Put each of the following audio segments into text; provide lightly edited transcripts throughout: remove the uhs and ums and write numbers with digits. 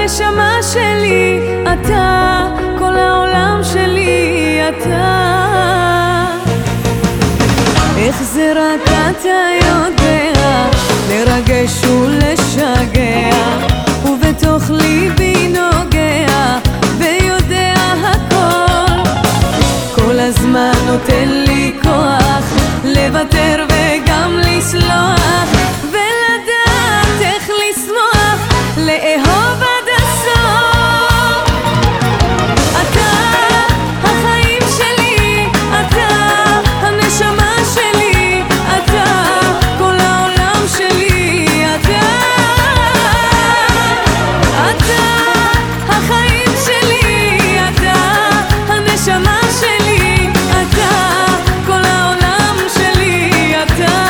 הנשמה שלי, אתה כל העולם שלי, אתה. איך זה רק אתה יודע לרגש ולשגע, ובתוך ליבי נוגע ויודע הכל. כל הזמן נותן לי כוח לוותר וגם לסלוח, ולדעת איך לשמוח, לאהוב עד הסוף. אתה החיים שלי, אתה הנשמה שלי, אתה כל העולם שלי, אתה. אתה החיים שלי, אתה הנשמה שלי, אתה כל העולם שלי, אתה.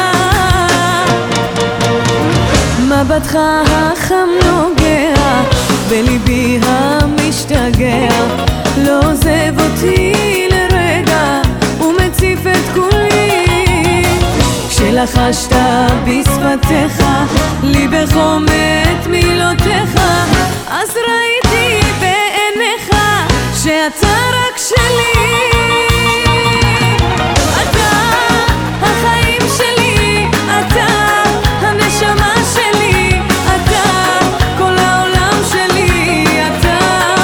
מבטך החם נוגע בליבי המשתגע, לא עוזב אותי לרגע ומציף את כולי. כשלחשת בשפתיך לי בחום את מילותיך, אז ראיתי בעיניך שאתה רק שלי. אתה החיים שלי, אתה הנשמה שלי, אתה כל העולם שלי, אתה.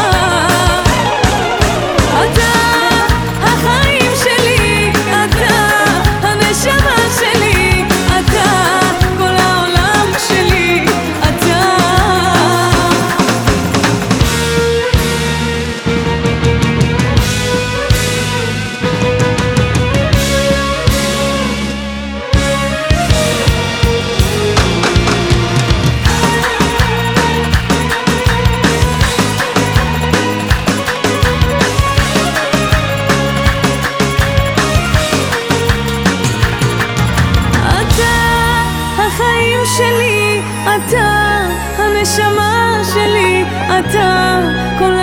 אתה החיים שלי, אתה הנשמה שלי, אתה כל העולם שלי, אתה. החיים שלי, אתה הנשמה שלי, אתה כל